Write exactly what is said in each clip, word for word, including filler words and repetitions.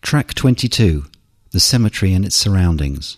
Track twenty-two. The Cemetery and its Surroundings.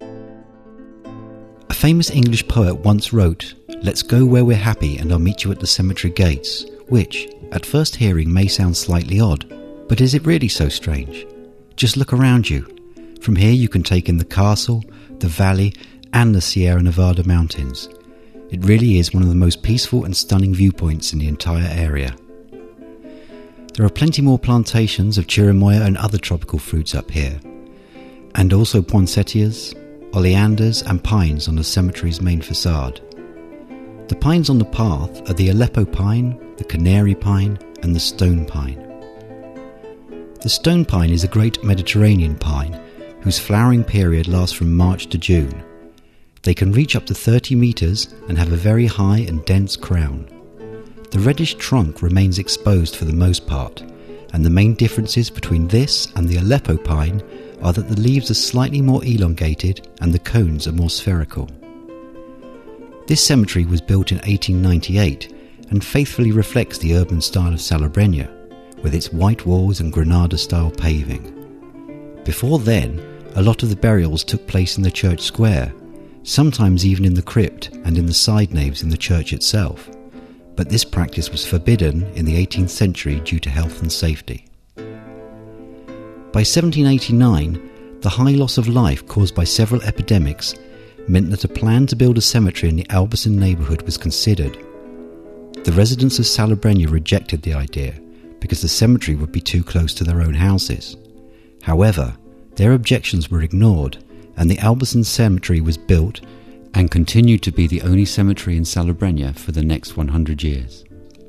A famous English poet once wrote, "Let's go where we're happy and I'll meet you at the cemetery gates," which, at first hearing, may sound slightly odd. But is it really so strange? Just look around you. From here you can take in the castle, the valley, and the Sierra Nevada mountains. It really is one of the most peaceful and stunning viewpoints in the entire area. There are plenty more plantations of chirimoya and other tropical fruits up here, and also poinsettias, oleanders and pines on the cemetery's main facade. The pines on the path are the Aleppo pine, the canary pine, and the stone pine. The stone pine is a great Mediterranean pine whose flowering period lasts from March to June. They can reach up to thirty metres and have a very high and dense crown. The reddish trunk remains exposed for the most part, and the main differences between this and the Aleppo pine are that the leaves are slightly more elongated and the cones are more spherical. This cemetery was built in eighteen ninety-eight and faithfully reflects the urban style of Salobreña, with its white walls and Granada-style paving. Before then, a lot of the burials took place in the church square, sometimes even in the crypt and in the side naves in the church itself, but this practice was forbidden in the eighteenth century due to health and safety. By seventeen eighty-nine, the high loss of life caused by several epidemics meant that a plan to build a cemetery in the Albayzín neighbourhood was considered. The residents of Salobreña rejected the idea because the cemetery would be too close to their own houses. However, their objections were ignored, and the Albayzín cemetery was built and continued to be the only cemetery in Salobreña for the next one hundred years.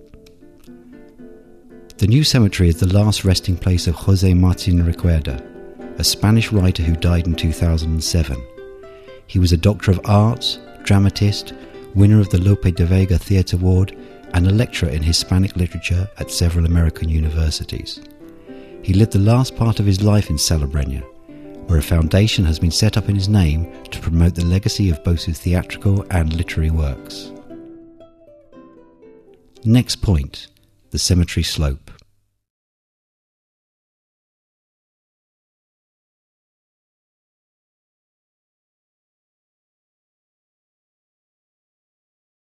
The new cemetery is the last resting place of José Martín Recuerda, a Spanish writer who died in two thousand seven. He was a Doctor of Arts, dramatist, winner of the Lope de Vega Theatre Award, and a lecturer in Hispanic literature at several American universities. He lived the last part of his life in Salobreña, where a foundation has been set up in his name to promote the legacy of both his theatrical and literary works. Next point, the cemetery slope.